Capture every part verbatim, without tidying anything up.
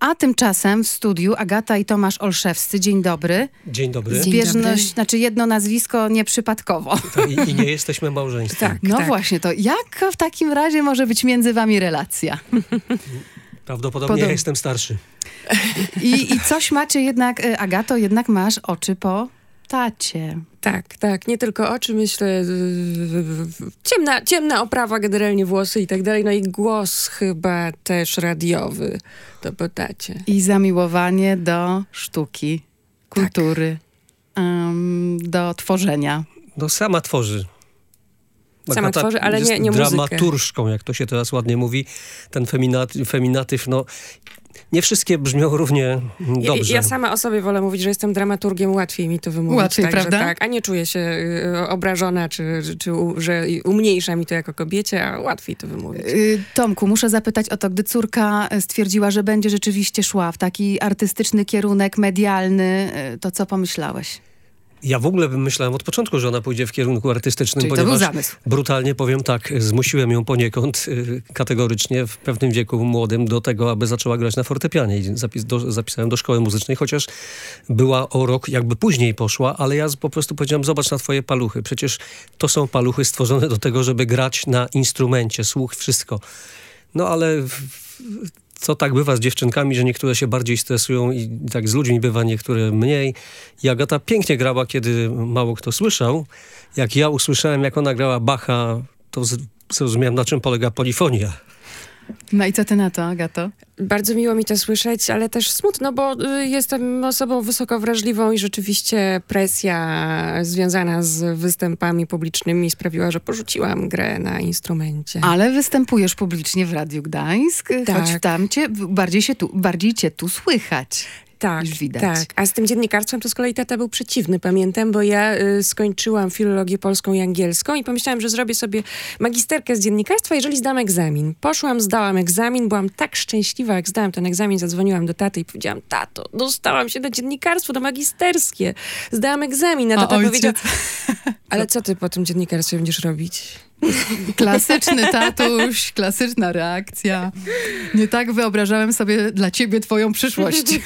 A tymczasem w studiu Agata i Tomasz Olszewscy. Dzień dobry. Dzień dobry. Zbieżność, znaczy jedno nazwisko nieprzypadkowo. I, I nie jesteśmy małżeństwem. Tak, no tak. Właśnie to. Jaka w takim razie może być między wami relacja? Prawdopodobnie Podob... ja jestem starszy. I, I coś macie jednak, Agato, jednak masz oczy po tacie. Tak, tak. Nie tylko oczy, myślę. Ciemna, ciemna oprawa, generalnie włosy i tak dalej. No i głos chyba też radiowy. To po tacie. I zamiłowanie do sztuki, kultury, tak. um, do tworzenia. No sama tworzy. Sama Agata tworzy, ale nie, nie muzykę. Dramaturżką, jak to się teraz ładnie mówi. Ten feminatyw, feminatyw no... Nie wszystkie brzmią równie dobrze. Ja, ja sama o sobie wolę mówić, że jestem dramaturgiem, łatwiej mi to wymówić. Łatwiej, tak, prawda? Tak, a nie czuję się y, obrażona, czy, czy, czy u, że umniejsza mi to jako kobiecie, a łatwiej to wymówić. Y, Tomku, muszę zapytać o to, gdy córka stwierdziła, że będzie rzeczywiście szła w taki artystyczny kierunek, medialny, y, to co pomyślałeś? Ja w ogóle myślałem od początku, że ona pójdzie w kierunku artystycznym, Czyli ponieważ to był zamysł. Brutalnie powiem tak, zmusiłem ją poniekąd y, kategorycznie w pewnym wieku młodym do tego, aby zaczęła grać na fortepianie. I zapis, do, zapisałem do szkoły muzycznej, chociaż była o rok jakby później poszła, ale ja po prostu powiedziałem, zobacz na twoje paluchy. Przecież to są paluchy stworzone do tego, żeby grać na instrumencie, słuch, wszystko. No ale... W, co tak bywa z dziewczynkami, że niektóre się bardziej stresują i tak z ludźmi bywa, niektóre mniej. I Agata pięknie grała, kiedy mało kto słyszał. Jak ja usłyszałem, jak ona grała Bacha, to zrozumiałem, na czym polega polifonia. No i co ty na to, Agato? Bardzo miło mi to słyszeć, ale też smutno, bo y, jestem osobą wysoko wrażliwą i rzeczywiście presja związana z występami publicznymi sprawiła, że porzuciłam grę na instrumencie. Ale występujesz publicznie w Radiu Gdańsk, tak. choć tam cię, bardziej, się tu, bardziej cię tu słychać. Tak, już widać. tak. A z tym dziennikarstwem to z kolei tata był przeciwny, pamiętam, bo ja y, skończyłam filologię polską i angielską i pomyślałam, że zrobię sobie magisterkę z dziennikarstwa, jeżeli zdam egzamin. Poszłam, zdałam egzamin, byłam tak szczęśliwa, jak zdałam ten egzamin, zadzwoniłam do taty i powiedziałam, tato, dostałam się na dziennikarstwo, na magisterskie. Zdałam egzamin, a tata a powiedział, ale co ty po tym dziennikarstwie będziesz robić? Klasyczny tatuś, klasyczna reakcja. Nie tak wyobrażałem sobie dla ciebie twoją przyszłość.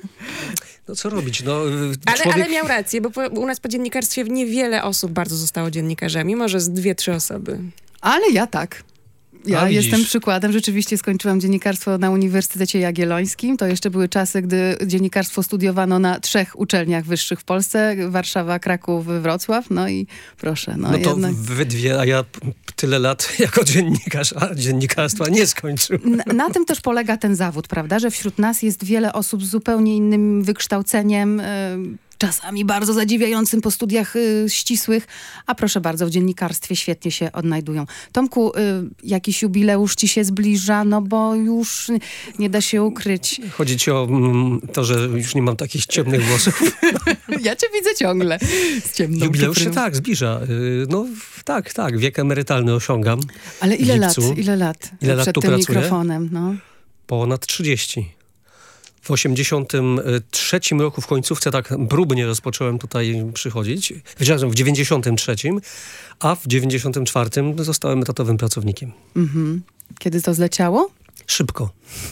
No co robić? No, ale, człowiek... ale miał rację, bo po, u nas po dziennikarstwie niewiele osób bardzo zostało dziennikarzami, może z dwie, trzy osoby. Ale ja tak. Ja A, jestem przykładem. Rzeczywiście skończyłam dziennikarstwo na Uniwersytecie Jagiellońskim. To jeszcze były czasy, gdy dziennikarstwo studiowano na trzech uczelniach wyższych w Polsce. Warszawa, Kraków, Wrocław. No i proszę. No, no to jednak... wy dwie, a ja tyle lat jako dziennikarz, a dziennikarstwa nie skończył. Na, na tym też polega ten zawód, prawda? Że wśród nas jest wiele osób z zupełnie innym wykształceniem, yy, czasami bardzo zadziwiającym po studiach y, ścisłych, a proszę bardzo, w dziennikarstwie świetnie się odnajdują. Tomku, y, jakiś jubileusz ci się zbliża, no bo już nie da się ukryć. Chodzi ci o mm, to, że już nie mam takich ciemnych włosów? Ja cię widzę ciągle z ciemną Jubileusz się cyfrą. tak zbliża. Y, no tak, tak, wiek emerytalny osiągam. Ale ile lat, ile lat ile przed lat tu tym pracuję? mikrofonem? No. Ponad trzydzieści. W osiemdziesiątym trzecim roku, w końcówce, tak próbnie rozpocząłem tutaj przychodzić. Wiedziałem, w dziewięćdziesiątym trzecim, a w dziewięćdziesiątym czwartym zostałem etatowym pracownikiem. Mhm. Kiedy to zleciało? Szybko.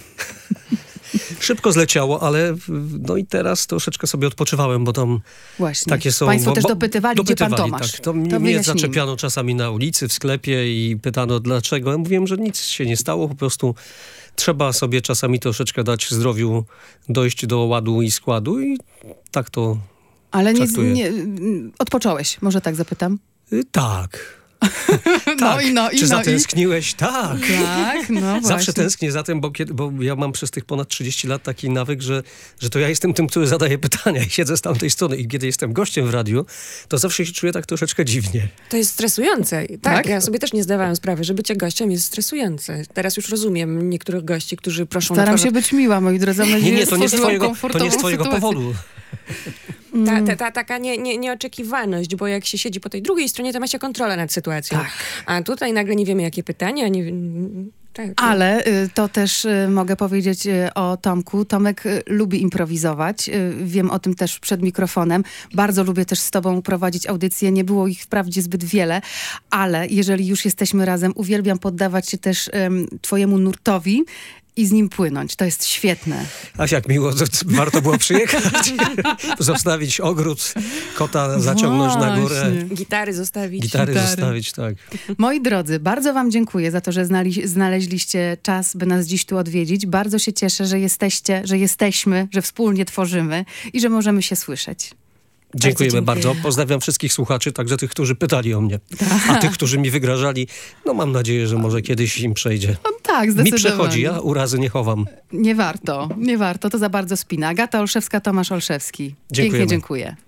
Szybko zleciało, ale no i teraz troszeczkę sobie odpoczywałem, bo tam Właśnie. takie są... Państwo bo, też bo, dopytywali, dopytywali, gdzie pan Tomasz. Tak. To, to mnie wyjaśnijmy. zaczepiano czasami na ulicy, w sklepie i pytano dlaczego. Ja mówiłem, że nic się nie stało, po prostu trzeba sobie czasami troszeczkę dać zdrowiu dojść do ładu i składu i tak to Ale nie, traktuję. nie, odpocząłeś, może tak zapytam? Y, tak. No tak. i no, i Czy no, zatęskniłeś? I... Tak. Tak, no Zawsze właśnie. tęsknię za tym, bo, kiedy, bo ja mam przez tych ponad trzydzieści lat taki nawyk, że, że to ja jestem tym, który zadaje pytania i siedzę z tamtej strony. I kiedy jestem gościem w radiu, to zawsze się czuję tak troszeczkę dziwnie. To jest stresujące. Tak, Tak? ja sobie też nie zdawałam sprawy, że bycie gościem jest stresujące. Teraz już rozumiem niektórych gości, którzy proszą Staram na się być miła, moi drodzy. Mam Nie, nadzieję, nie, to nie z stworzyłam twojego, to nie z twojego komfortową powodu. Ta, ta, ta taka nie, nie, nieoczekiwalność, bo jak się siedzi po tej drugiej stronie, to ma się kontrolę nad sytuacją. Tak. A tutaj nagle nie wiemy, jakie pytania. Nie, tak. Ale y, to też y, mogę powiedzieć y, o Tomku. Tomek y, lubi improwizować. Y, wiem o tym też przed mikrofonem. Bardzo lubię też z tobą prowadzić audycje. Nie było ich wprawdzie zbyt wiele, ale jeżeli już jesteśmy razem, uwielbiam poddawać się też y, twojemu nurtowi. i z nim płynąć. To jest świetne. Aż jak miło, to warto było przyjechać, zostawić ogród, kota zaciągnąć na górę. Właśnie. Gitary zostawić. Gitary, Gitary. zostawić, tak. Moi drodzy, bardzo wam dziękuję za to, że znali, znaleźliście czas, by nas dziś tu odwiedzić. Bardzo się cieszę, że jesteście, że jesteśmy, że wspólnie tworzymy i że możemy się słyszeć. Dziękujemy dziękuję. bardzo. Pozdrawiam wszystkich słuchaczy, także tych, którzy pytali o mnie. A tych, którzy mi wygrażali, no mam nadzieję, że może kiedyś im przejdzie. No tak, Mi zdecydowanie. przechodzi, ja urazy nie chowam. Nie warto, nie warto. To za bardzo spina. Agata Olszewska, Tomasz Olszewski. Pięknie Dziękujemy. dziękuję.